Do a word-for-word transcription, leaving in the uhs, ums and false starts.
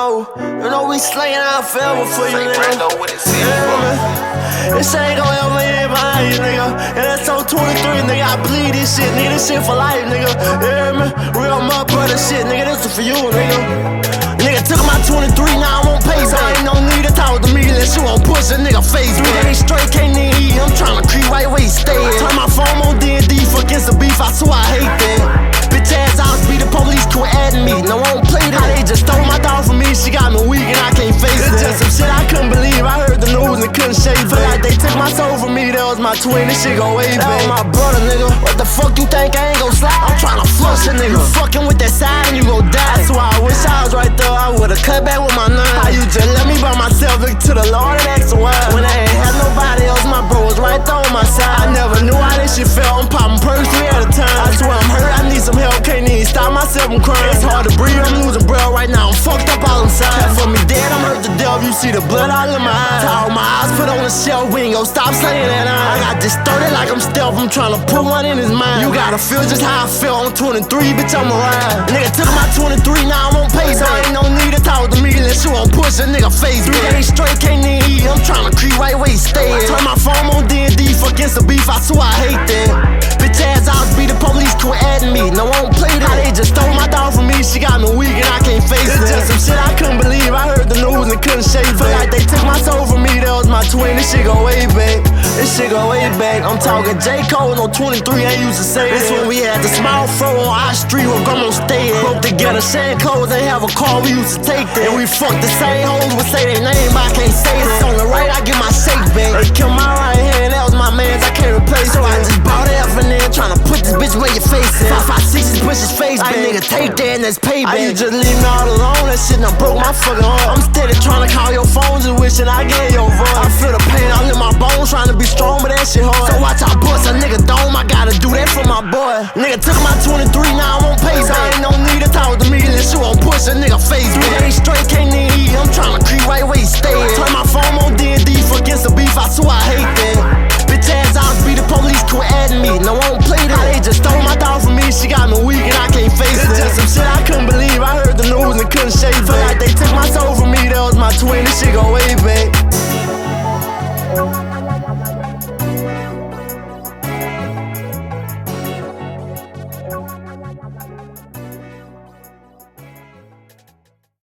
know, you know we slaying out forever for you, nigga. Yeah, man. This ain't gon' ever end behind you, nigga. And that's on twenty-three, nigga. I bleed this shit, nigga. This shit for life, nigga. Yeah, man. Real mud brother shit, nigga. This is for you, nigga. Nigga took my twenty-three, now I won't pay back. Ain't no need to talk to me unless you won't push a nigga face. Three days straight, can't even eat. I'm tryna creep right where he stay. Turn my phone on D and D, fuck against the beef. I swear I hate that. Bitch ass out, be the police, quit adding me. No, I won't play that. They just stole my dog from me. She got me weak and I can't face it. It's just some shit I couldn't believe. I heard the news and couldn't shake it. Feel like they took my soul from me. That was my twin. This shit go way back. That was my brother, nigga. What the fuck you think I ain't gon' slide? I'm tryna flush a nigga. You fucking with that side and you gon' die. That's why I wish I was right there. I would've cut back with my nine. How you just let me by myself? Look to the Lord and ask why. When I ain't had nobody else, my bro was right there on my side. I never knew how this shit felt. I'm popping perks three at a time. I swear I'm hurt. I need some help. Can't even stop myself from crying. It's hard to breathe. I'm losing breath right now. I'm fucked up all inside. Half for me dead. I'm hurt to death. You see the blood all in my eyes. All my eyes put on the shelf. We ain't gon' stop saying that. I, I got distorted like I'm stealth. I'm tryna put one in his mind. You gotta feel just how I felt on twenty-three. Bitch, I'm around. Nigga took my twenty-three. Now I won't pay back. Ain't no need to talk to me unless you won't push a nigga face. Three days straight, can't even eat. I'm tryna creep right where he stay. Turn my phone on D and D, fuck against the beef. I swear I hate that. Bitch ass out, be the police, quit adding me. No, I won't play that. They just stole my dog from me. She got me weak and I can't face it. It's just some shit I couldn't believe. I heard the news and couldn't shake it. Feel like they took my soul from me. That was my twin. This shit go way back. This shit go way back. I'm talking J. Cole on twenty-three. I used to say this when we had the small fro on our street where grandma stayed. Broke together, sharing clothes. They have a car. We used to take that. And we fucked the same hoes. Would say their name, but I can't say that. On the right, I get my shake back. They killed my right hand. That was my man's. I can't replace. So I just bought F and then tryna put this bitch where your face is. Five, five, sixes, push his face back. Nigga, take that and that's payback. I just leave me all alone. That shit done broke my fucking heart. I'm steady tryna call your phone, just wishing I gave your voice. I feel the pain all in my bones, trying to be strong, but that shit hard. So watch I bust a nigga dome. I gotta do that for my boy. Nigga took my twenty-three, now I won't pay back. Ain't no need to talk to me unless you won't push a nigga face.